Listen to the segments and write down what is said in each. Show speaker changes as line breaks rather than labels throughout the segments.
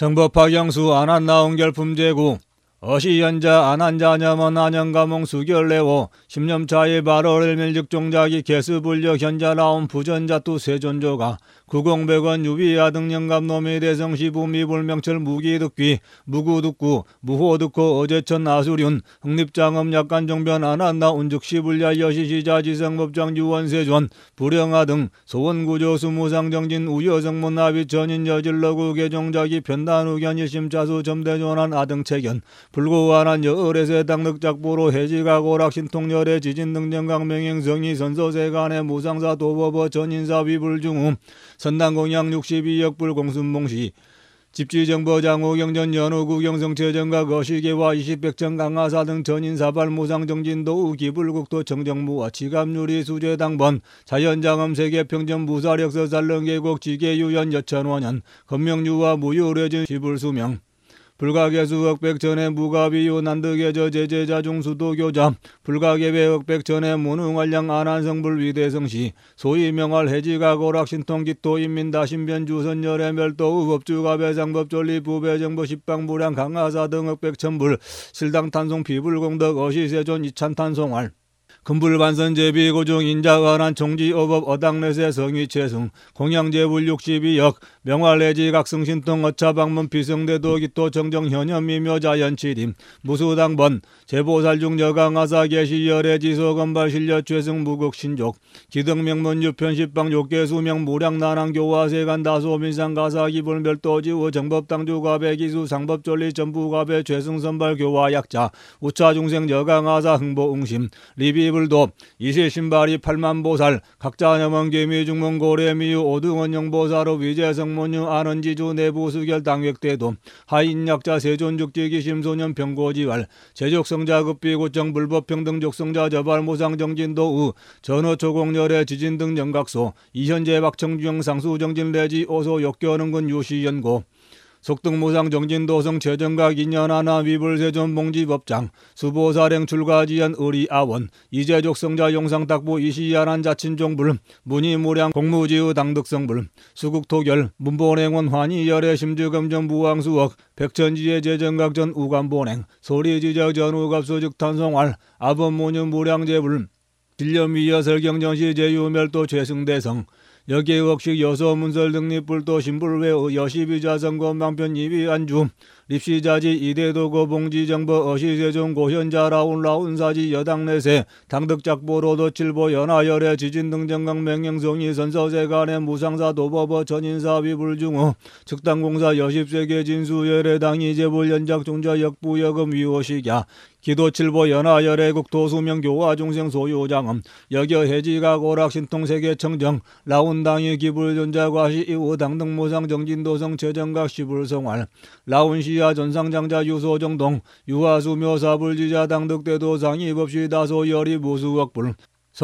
정법학영수 안한나온결품제구 어시연자 안한자녀먼 안영가몽 수결내워 10년차의 발월을 밀직종자기 개수불력 현자나온 부전자투 세존조가 구공백원 유비야 등영감노미 대성시부 미불명철 무기득귀 무구득구 무호득고 어제천 아수륜 흥립장엄 약간종변 안한나 운죽시불야 여시시자 지성법장 유원세존 불영하 등 소원구조 수무상정진 우여성문 나비 전인 여질러구 개종자기 편단우견 일심자수 점대존한 아등체견 불고안한 여을에세 당득작보로 해지가 고락신통열의 지진등정강명행성이 선서세간의 무상사 도법어 전인사 위불중음 선당공양 62역 불공순몽시 집지정보장호경전 연호구경성체정각 거시계와 20백정 강하사 등 전인사발 무상정진도 기불국도 정정무와 지갑유리 수재당번 자연장엄 세계평전 무사력서 살릉계곡 지계유연 여천원연 건명유와 무유래진 시불수명 불가계수 억백전의 무가비유 난득계저 제제자중 수도교자 불가계배 억백전의 무능활량 안한성불 위대성시 소위 명할 해지가 고락신통기토 인민다신변주 선열의 멸도의 법주가배상법존리 부배정보 십방부량 강하사 등 억백천불 실당탄송 비불공덕 어시세존 이찬탄송활 금불반선 제비고중 인자관한 총지어법 어당내세 성위체승 공양제불 62역 명활내지 각승신통 어차방문 비성대도 기토 정정현현미묘 자연치림 무수당번 제보살중 여강하사 계시열애지소 건발실려 최승 무극신족 기등명문 유편십방 욕계수명 무량난항 교화세간 다소민상 가사기불 멸도지우 정법당주가배기수 상법존리 전부가배 최승선발 교화약자 우차중생 여강하사 흥보응심 리비 불도 이실신발이 8만보살 각자녀먼개미중문 고래미유 오등원영보사로 위재성문유 안원지주 내부수결 당획대도 하인약자 세존죽지기 심소년 병고지왈 제족성자급비고정 불법평등 족성자 저발무상정진도의 전어초공열의 지진등 영각소 이현재 박청주영 상수정진내지 오소 역겨는군 유시연고 속등무상 정진도성 최정각 인연하나 위불세존 봉지법장 수보사령 출가지연 의리아원 이재족성자 용상탁부 이시야란 자친종불 문희무량 공무지의 당득성불 수국토결 문본행원 환희열의 심주검정 부왕수억 백천지의 재정각전 우관본행 소리지적 전우갑수즉탄송활 아범무뉴 무량제불 진념위여설경전시 제유멸도 최승대성 여계억식 여서문설 등립불도 신불외 여시비자성고 망편 이비안주 립시자지 이대도고 봉지정보 어시세종 고현자라운 라운사지 여당내세 당득작보로도 칠보 연하열의 지진등정강 맹행성이 선서세간의 무상사 도법어 전인사 위불중어 측당공사 여십세계 진수열의 이재불 연작종자 역부여금 위호식야 기도칠보 연하열의 국토수명 교화중생 소유장엄 여겨해지가 고락신통세계청정 라운당이 기불전자과시 이후 당등무상 정진도성 최정각 시불성활 라운시야 전상장자 유소정동 유화수묘사불지자 당득대도 상입없이 다소열이 무수억불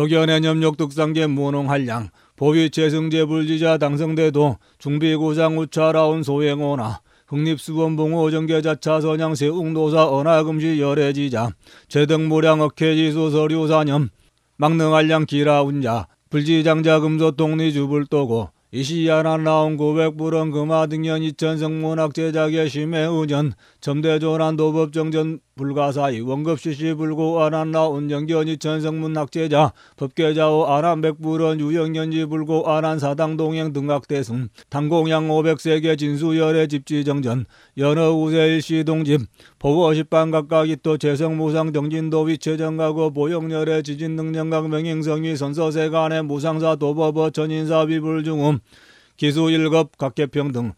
석연해념욕득상계 무농한량 보위체승제불지자 당성대도 중비구상 우차라운 소행오나 흥립수원봉호 정계자차 선양 세웅노사 언하금시 열애지자 제등무량 억해지수 서류사념 막능한량 기라운자 불지장자 금소똥리 주불도고 이시야나 나온 고백불언 금하등연 이천성문학 제작의 심해의전 점대조난 도법정전 불가사의 원급시시 불고 안한 나온 연견 이천성문 학제자 법계자오 안한 백불언 유영연지 불고 안한 사당동행 등학대승 당공양 500세계 진수열의 집지정전 연어우세일시 동집 보고십반 각각이 또 재성무상 정진도 위체정가고 보영열의 지진능력각 명행성위 선서세간의 무상사 도법어 전인사 비불중음 기수일급 각계평등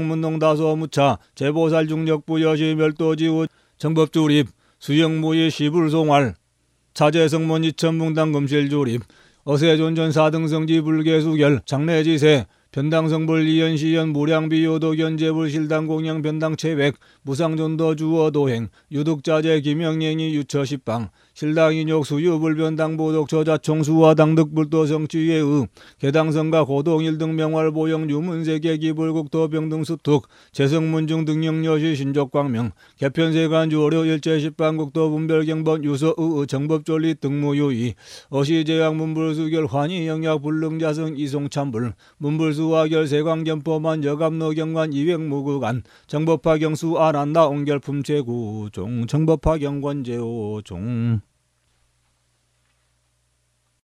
재성문농다소무차 제보살중력부 여시멸도지우 정법주립 수영무의 시불송활 차재성문 이천붕당 금실주립 어세존전 사등성지 불계수결 장례지세 변당성불 이연시연 무량비요도 견제불 실당공양 변당체획 무상존도 주어도행 유득자재 김영행이 유처십방 실당 인욕 수유불변당 보독 저자총 수화당 득불도 성취의 개당선과 고동 1등 명활 보영 유문세계 기불국도 병등 수특 재성문중 등영여시 신족광명 개편세관 주어려 일제 십반국도 분별경번 유서 정법존리 등무유의 어시제약 문불수결 환희 영약 불능자성 이송참불 문불수화결 세광견포만 여감노경관 이획무구간 정법화경수 안한나 옹결품체구종 정법화경관제오종